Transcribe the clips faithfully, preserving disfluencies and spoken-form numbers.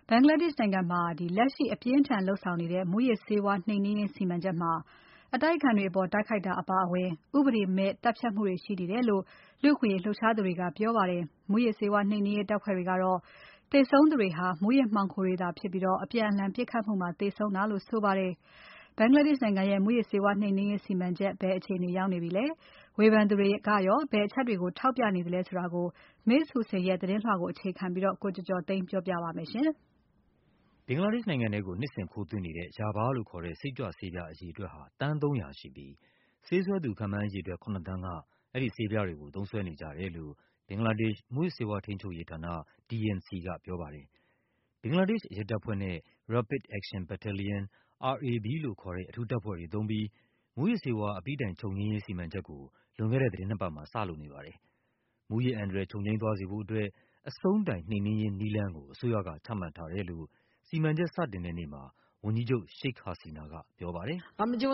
ဘင်္ဂလားဒေ့ရှ်နိုင်ငံမှာလက်ရှိအပြင်းအထန်လုပ်ဆောင်နေတဲ့မူးယစ်ဆေးဝါးနှိမ်နင်းရေးစီမံချက်မှာအတိုက်အခံတွေအပေါ်တိုက်ခိုက်တာအပါအဝင်ဥပဒေမဲ့တပ်ဖြတ်မှုတွေရှိနေတယ်လို့လူ့အခွင့်အရေးလှုပ်ရှားသူတွေကပြောပါတယ်။မူးယစ်ဆေးဝါးနှိမ်နင်းရေးတပ်ဖွဲ့တွေကတော့သေဆုံးသူတွေဟာမူးယစ်မှောင်ခိုတွေသာဖြစ်ပြီးအပြန်အလှန်ပစ်ခတ်မှုမှာသေဆုံးတာလို့ဆိုပါတယ်။ဘင်္ဂလားဒေ့ရှ်နိုင်ငံရဲ့မူးယစ်ဆေးဝါးနှိမ်နင်းရေးစီမံချက်ဘယ်အခြေအနေရောက်နေပြီလဲ။ဝေဖန်သူတွေကရောဘယ်အချက်တွေကိုထောက်ပြနေသလဲဆိုတာကို Mase Hussain ရဲ့သတင်းလွှာကိုအခြေခံပြီးကိုကျော်ကျော်သိန်းပြောပြပါမယ်ရှင်။ဘင်္ဂလားဒေ့ရှ်နိုင်ငံထဲကိုနှစ်စဉ်ခိုးသွင်းနေတဲ့ ရာဘာလို့ခေါ်တဲ့စိတ်ကြွဆေးပြားအရေအတွက်ဟာသန်းသုံးရာရှိပြီးဆေးစွဲသူခန့်မှန်းအရေအတွက် ခုနစ်သန်းကအဲဒီဆေးပြားတွေကိုသုံးစွဲနေကြတယ်လို့ဘင်္ဂလားဒေ့ရှ် မူးယစ်ဆေးဝါးထိန်းချုပ်ရေးဌာန D N C ကပြောပါတယ်။ ဘင်္ဂလားဒေ့ရှ်ရဲတပ်ဖွဲ့နဲ့ Rapid Action Battalion R A B လို့ခေါ်တဲ့အထူးတပ်ဖွဲ့တွေသုံးပြီးမူးယစ်ဆေးဝါးအပြီးတိုင်ချုပ်ငြိမ်းရေးစီမံချက်ကိုလွန်ခဲ့တဲ့သီတင်းနှစ်ပတ်မှာစလုပ်နေပါတယ်။ မူးယစ်အန္တရာယ်ချုပ်ငြိမ်းသွားစေဖို့အတွက်အဆုံးတိုင်နှိမ်နင်းရေးနည်းလမ်းကိုအစိုးရကချမှတ်ထားတယ်လို့စီမံချက်စတင်တဲ့နေ့မှာဝန်ကြီးချုပ် Sheikh Hasina ကပြောပါတယ်။ “အကြမ်းဖ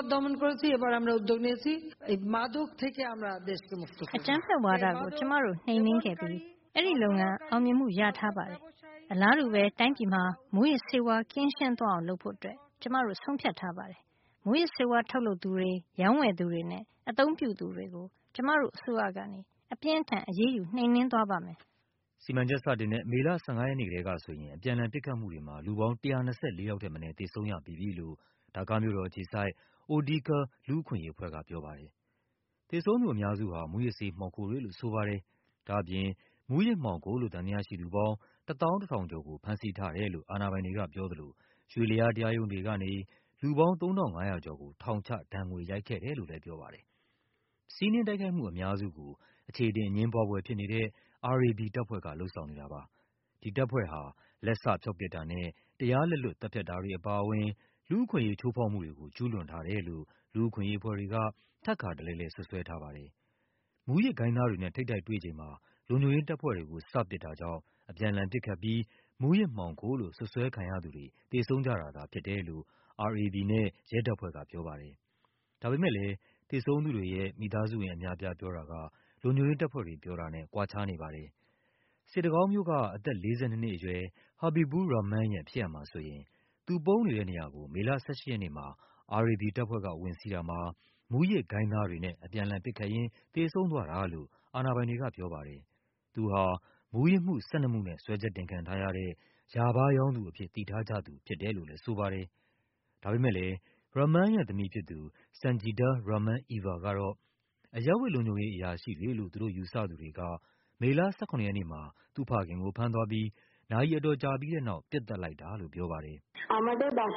က်ဝါဒကိုကျမတို့နှိမ်နင်းခဲ့ပြီးအဲဒီလုပ်ငန်းအောင်မြင်မှုရထားပါတယ်။ အလားတူပဲတိုင်းပြည်မှာမူးယစ်ဆေးဝါးကင်းရှင်းသွားအောင်လုပ်ဖို့အတွက်ကျမတို့ဆုံးဖြတ်ထားပါတယ်။ မူးယစ်ဆေးဝါးထုတ်လုပ်သူတွေ၊ရောင်းဝယ်သူတွေနဲ့အသုံးပြုသူတွေကိုကျမတို့အစိုးရကနေအပြင်းအထန်အရေးယူနှိမ်နင်းသွားပါမယ်။ ” စီမံချက်စတင်တဲ့မေလ ၁၅ ရက်နေ့ကတည်းကဆိုရင်အပြန်အလှန်ပစ်ခတ်မှုတွေမှာလူပေါင်း ၁၂၄ ယောက်ထက်မနည်းသေဆုံးရပြီးပြီလို့ဒါကာမြို့တော်အခြေစိုက် Odikar လူ့အခွင့်အရေးအဖွဲ့ကပြောပါတယ်။ သေဆုံးသူအများစုဟာမူးယစ်ဆေးမှောင်ခိုတွေလို့ဆိုပါတယ်။ ဒါ့အပြင်မူးယစ်မှောင်ခိုလို့သံသယရှိသူပေါင်း တသောင်း တထောင်ကျော်ကို ဖမ်းဆီးထားတယ်လို့အာဏာပိုင်တွေကပြောသလိုရွှေလျားတရားရုံးတွေကနေ လူပေါင်း သုံးထောင့်ငါးရာကျော်ကို ထောင်ချဒဏ်ငွေရိုက်ခဲ့တယ်လို့လည်းပြောပါတယ်။ စီးနင်းတိုက်ခိုက်မှုအများစုကို အခြေအတင်အငြင်းပွားဖွယ်ဖြစ်နေတဲ့ R A B တပ်ဖွဲ့ကလုပ်ဆောင်နေတာပါ။ ဒီတပ်ဖွဲ့ဟာ လက်စဖျောက်ပစ်တာနဲ့ တရားလက်လွတ်သတ်ဖြတ်တာတွေအပါအဝင် လူ့အခွင့်အရေးချိုးဖောက်မှုတွေကို ကျူးလွန်ထားတယ်လို့ လူ့အခွင့်အရေးအဖွဲ့တွေက ထပ်ခါတလဲလဲစွပ်စွဲထားပါတယ်။ မူးယစ်ဂိုဏ်းသားတွေနဲ့ထိပ်တိုက်တွေ့ချိန်မှာလုံခြုံရေးတပ်ဖွဲ့တွေကိုစပစ်တာကြောင့် အပြန်အလှန်ပစ်ခတ်ပြီး မူးယစ်မှောင်ခိုလို့စွပ်စွဲခံရသူတွေသေဆုံးကြတာသာဖြစ်တယ်လို့ R A B နဲ့ရဲတပ်ဖွဲ့ကပြောပါတယ်။ ဒါပေမဲ့လဲသေဆုံးသူတွေရဲ့မိသားစုဝင်အများအပြားပြောတာက လုံခြုံရေးတပ်ဖွဲ့တွေပြောတာနဲ့ကွာခြားနေပါတယ်။ စစ်တကောင်းမြို့ကအသက် ၄၂ နှစ်အရွယ် Habibur Rahman ရဲ့ဖြစ်ရပ်မှာဆိုရင် သူပုန်းနေတဲ့နေရာကို မေလ ၁၈ ရက်နေ့မှာ R A B တပ်ဖွဲ့ကဝင်စီးတာမှာ မူးယစ်ဂိုဏ်းသားတွေနဲ့အပြန်အလှန်ပစ်ခတ်ရင်းသေဆုံးသွားတာလို့ အာဏာပိုင်တွေကပြောပါတယ်။ သူဟာ မူးယစ်မှု ၁၂ မှုနဲ့စွဲချက်တင်ခံထားရတဲ့ ရာဘားရောင်းသူအဖြစ်သိထားကြသူဖြစ်တယ်လို့လဲဆိုပါတယ်။ ဒါပေမဲ့လဲ Rahman ရဲ့သမီးဖြစ်သူ Sanjida Rahman Eva ကတော့ အရပ်ဝတ်လုံခြုံရေးအရာရှိတွေလို့သူတို့ယူဆသူတွေက မေလ ၁၇ ရက်နေ့မှာ သူ့ဖခင်ကိုဖမ်းသွားပြီး နာရီအတော်ကြာပြီးတဲ့နောက်ပစ်သတ်လိုက်တာလို့ပြောပါတယ်။ “ကျမ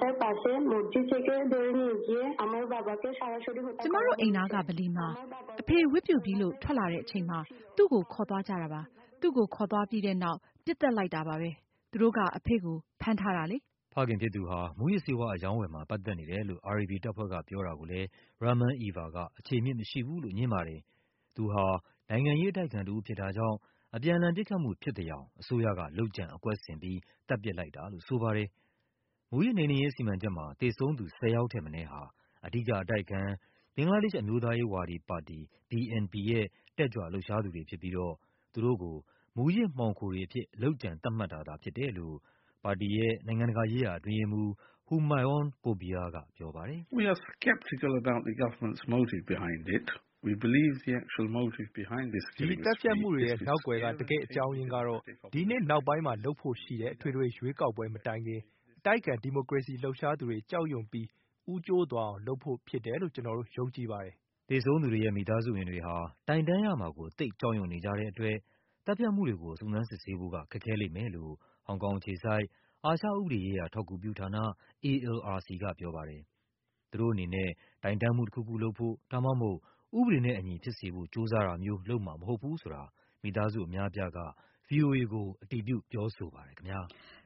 တို့အိမ်နားကဗလီမှာအဖေဝတ်ပြုပြီးလို့ထွက်လာတဲ့အချိန်မှာသူ့ကိုခေါ်သွားကြတာပါ။ သူ့ကိုခေါ်သွားပြီးတဲ့နောက်ပစ်သတ်လိုက်တာပါပဲ။ သူတို့ကအဖေကိုဖမ်းထားတာလေ။ ” ဖခင်ဖြစ်သူဟာမူးယစ်ဆေးဝါးအရောင်းအဝယ်မှာပတ်သက်နေတယ်လို့ R A B တပ်ဖွဲ့ကပြောတာကိုလဲ Rahman Eva က အခြေအမြစ်မရှိဘူးလို့ငြင်းပါတယ်။ သူဟာ နိုင်ငံရေးအတိုက်အခံတဦးဖြစ်တာကြောင့် အပြန်အလှန်ပစ်ခတ်မှုဖြစ်သယောင်အစိုးရကလုပ်ကြံအကွက်ဆင်ပြီး သတ်ပစ်လိုက်တာလို့ဆိုပါတယ်။ မူးယစ်နှိမ်နင်းရေးစီမံချက်မှာသေဆုံးသူ ၁၀ ယောက်ထက်မနည်းဟာ အဓိကအတိုက်အခံ ဘင်္ဂလားဒေ့ရှ်အမျိုးသားရေးဝါဒီပါတီ B N P ရဲ့တက်ကြွလှုပ်ရှားသူတွေဖြစ်ပြီးတော့ သူတို့ကို မူးယစ်မှောင်ခိုတွေအဖြစ်လုပ်ကြံသတ်မှတ်တာသာဖြစ်တယ်လို့ ပါတီရဲ့နိုင်ငံတကာရေးရာအတွင်းရေးမှူး Humayun Qobiya ကပြောပါတယ်။ “ဒီသတ်ဖြတ်မှုတွေရဲ့နောက်ကွယ်ကတကယ့်အကြောင်းရင်းကတော့ဒီနှစ်နောက်ပိုင်းမှာလုပ်ဖို့ရှိတဲ့အထွေထွေရွေးကောက်ပွဲမတိုင်ခင် အတိုက်အခံဒီမိုကရေစီလှုပ်ရှားသူတွေကြောက်ရွံ့ပြီးဦးကျိုးသွားအောင်လုပ်ဖို့ဖြစ်တယ်လို့ကျနော်တို့ယုံကြည်ပါတယ်။ ” သေဆုံးသူတွေရဲ့မိသားစုဝင်တွေဟာ တိုင်တန်းရမှာကိုသိပ်ကြောက်ရွံ့နေကြတဲ့အတွက် သတ်ဖြတ်မှုတွေကို စုံစမ်းစစ်ဆေးဖို့ကခက်ခဲလိမ့်မယ်လို့ ဟောင်ကောင်အခြေစိုက် အာရှဥပဒေရေးရာထောက်ကူပြုဌာန A L R C ကပြောပါတယ်။ သူတို့အနေနဲ့ တိုင်တန်းမှုတခုခုလုပ်ဖို့ ဒါမှမဟုတ် ဥပဒေနဲ့အညီဖြစ်စေဖို့ကြိုးစားတာမျိုးလုပ်မှာမဟုတ်ဘူးဆိုတာ မိသားစုအများအပြားက ဗွီအိုအေကို အတည်ပြုပြောဆိုပါတယ်ခင်ဗျား။